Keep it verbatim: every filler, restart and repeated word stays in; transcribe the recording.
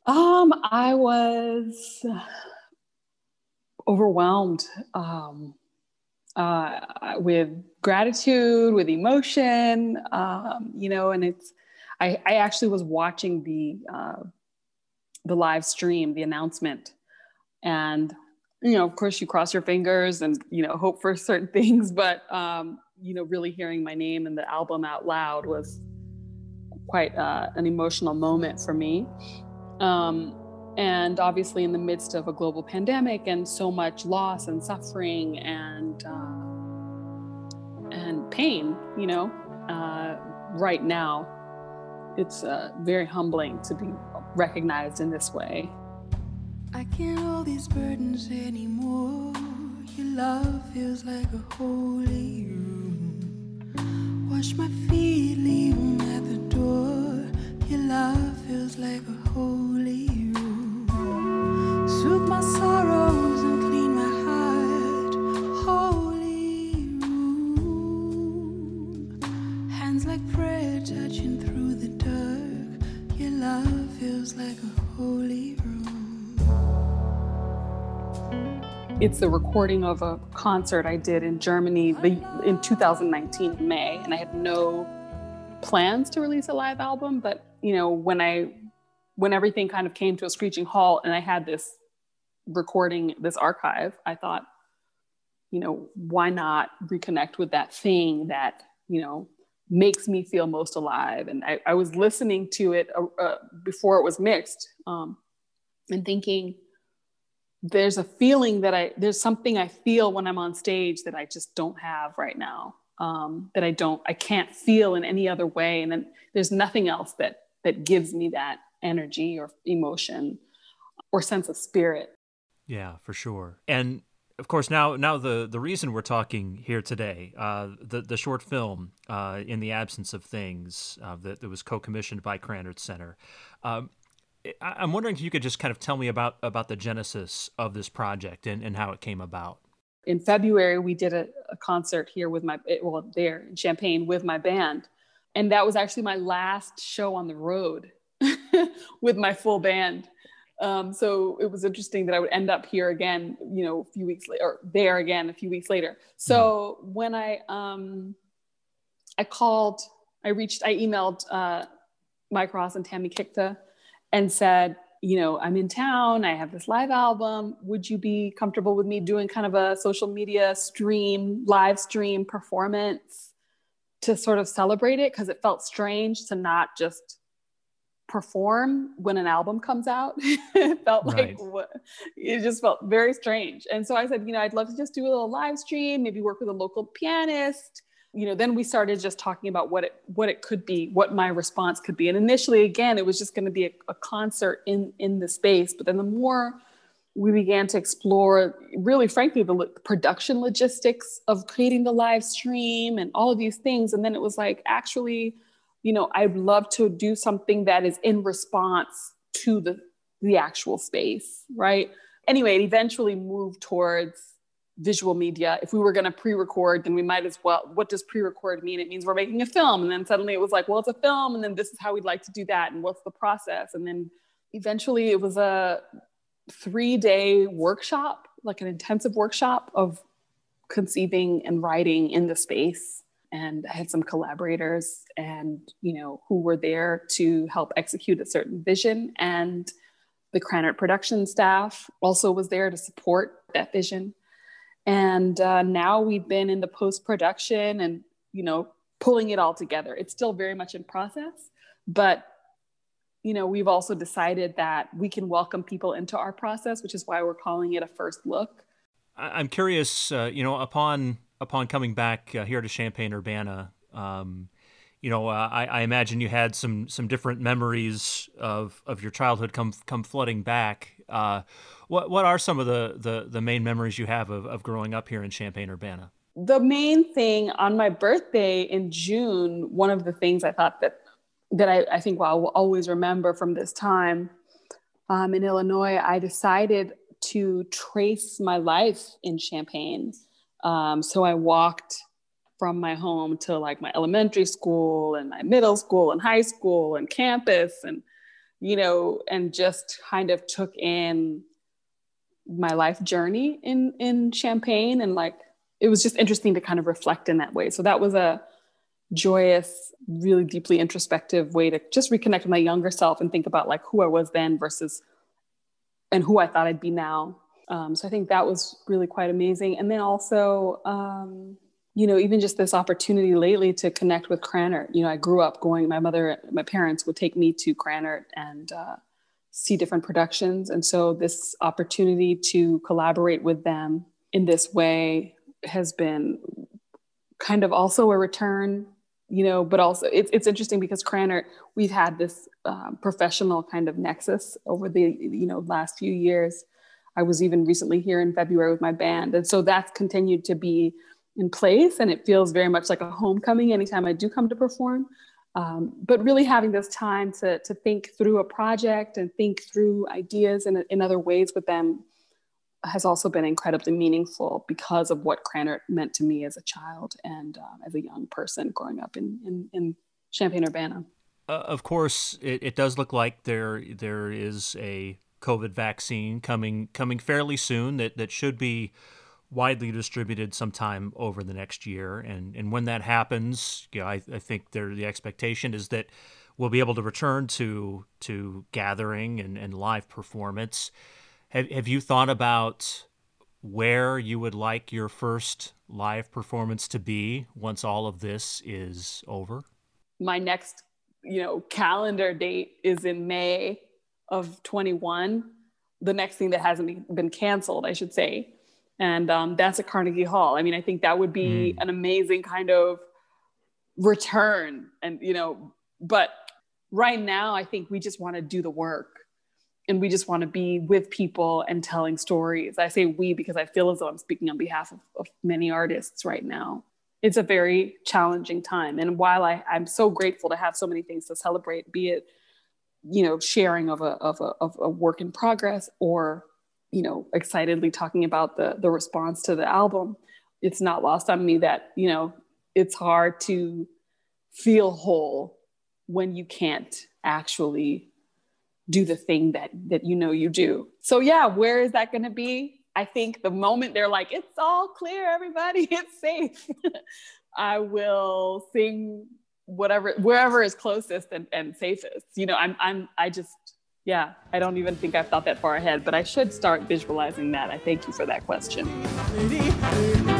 Um, I was overwhelmed um, uh, with gratitude, with emotion, um, you know, and it's, I, I actually was watching the, uh, the live stream, the announcement, and, you know, of course you cross your fingers and, you know, hope for certain things, but, um, you know, really hearing my name and the album out loud was quite uh, an emotional moment for me. Um, and obviously in the midst of a global pandemic and so much loss and suffering and uh, and pain, you know, uh, right now, it's uh, very humbling to be recognized in this way. I can't hold these burdens anymore. Your love feels like a holy room. Wash my feet, leave them at the door. Your love feels like a holy room. Soothe my sorrows and clean my heart. Holy room. Hands like prayer touching through the dark. Your love feels like a holy room. It's the recording of a concert I did in Germany in two thousand nineteen, May, and I had no plans to release a live album, but you know, when I, when everything kind of came to a screeching halt and I had this recording, this archive, I thought, you know, why not reconnect with that thing that, you know, makes me feel most alive? And I, I was listening to it uh, uh, before it was mixed um, and thinking, there's a feeling that I, there's something I feel when I'm on stage that I just don't have right now. Um, that I don't, I can't feel in any other way. And then there's nothing else that, that gives me that energy or emotion or sense of spirit. Yeah, for sure. And of course, now, now the, the reason we're talking here today, uh, the, the short film, uh, In the Absence of Things, uh, that, that was co-commissioned by Krannert Center. Um, I, I'm wondering if you could just kind of tell me about, about the genesis of this project and, and how it came about. In February, we did a, a concert here with my, well, there in Champaign with my band. And that was actually my last show on the road with my full band. Um, so it was interesting that I would end up here again, you know, a few weeks later, or there again a few weeks later. So mm-hmm. when I, um, I called, I reached, I emailed uh, Mike Ross and Tammy Kikta and said, you know, I'm in town, I have this live album. Would you be comfortable with me doing kind of a social media stream, live stream performance to sort of celebrate it? Because it felt strange to not just perform when an album comes out. It felt right. like, what, it just felt very strange. And so I said, you know, I'd love to just do a little live stream, maybe work with a local pianist. You know, then we started just talking about what it what it could be, what my response could be. And initially, again, it was just going to be a, a concert in, in the space. But then the more we began to explore, really, frankly, the lo- production logistics of creating the live stream and all of these things. And then it was like, actually, you know, I'd love to do something that is in response to the, the actual space, right? Anyway, it eventually moved towards visual media. If we were going to pre-record, then we might as well, what does pre-record mean? It means we're making a film. And then suddenly it was like, well, it's a film. And then this is how we'd like to do that. And what's the process? And then eventually it was a three day workshop, like an intensive workshop of conceiving and writing in the space. And I had some collaborators and, you know, who were there to help execute a certain vision. And the Krannert production staff also was there to support that vision. And uh, now we've been in the post-production and, you know, pulling it all together. It's still very much in process, but, you know, we've also decided that we can welcome people into our process, which is why we're calling it a first look. I'm curious, uh, you know, upon upon coming back uh, here to Champaign-Urbana, um, you know, uh, I, I imagine you had some some different memories of, of your childhood come come flooding back. Uh, what what are some of the, the, the main memories you have of, of growing up here in Champaign-Urbana? The main thing on my birthday in June, one of the things I thought that that I, I think well, I will always remember from this time um, in Illinois, I decided to trace my life in Champaign. Um, so I walked from my home to like my elementary school and my middle school and high school and campus and you know, and just kind of took in my life journey in, in Champaign. And like, it was just interesting to kind of reflect in that way. So that was a joyous, really deeply introspective way to just reconnect with my younger self and think about like who I was then versus, and who I thought I'd be now. Um, so I think that was really quite amazing. And then also, um, you know, even just this opportunity lately to connect with Krannert. You know, I grew up going, my mother, my parents would take me to Krannert and uh, see different productions. And so this opportunity to collaborate with them in this way has been kind of also a return, you know, but also it's, it's interesting because Krannert, we've had this uh, professional kind of nexus over the, you know, last few years. I was even recently here in February with my band. And so that's continued to be in place, and it feels very much like a homecoming anytime I do come to perform. Um, but really having this time to, to think through a project and think through ideas in, in other ways with them has also been incredibly meaningful because of what Krannert meant to me as a child and um, as a young person growing up in, in, in Champaign-Urbana. Uh, of course, it, it does look like there there is a COVID vaccine coming coming fairly soon that, that should be widely distributed sometime over the next year. And and when that happens, you know, I, I think there the expectation is that we'll be able to return to to gathering and, and live performance. Have have you thought about where you would like your first live performance to be once all of this is over? My next, you know, calendar date is in May of twenty-one. The next thing that hasn't been canceled, I should say. And um, that's at Carnegie Hall. I mean, I think that would be mm. an amazing kind of return. And, you know, but right now, I think we just want to do the work and we just want to be with people and telling stories. I say we because I feel as though I'm speaking on behalf of, of many artists right now. It's a very challenging time. And while I, I'm so grateful to have so many things to celebrate, be it, you know, sharing of a, of a, of a work in progress or, you know, excitedly talking about the the response to the album, it's not lost on me that, you know, it's hard to feel whole when you can't actually do the thing that that you know you do. So yeah, where is that going to be? I think the moment they're like, it's all clear, everybody, it's safe, I will sing whatever, wherever is closest and, and safest. You know, I'm I'm I just Yeah, I don't even think I've thought that far ahead, but I should start visualizing that. I thank you for that question.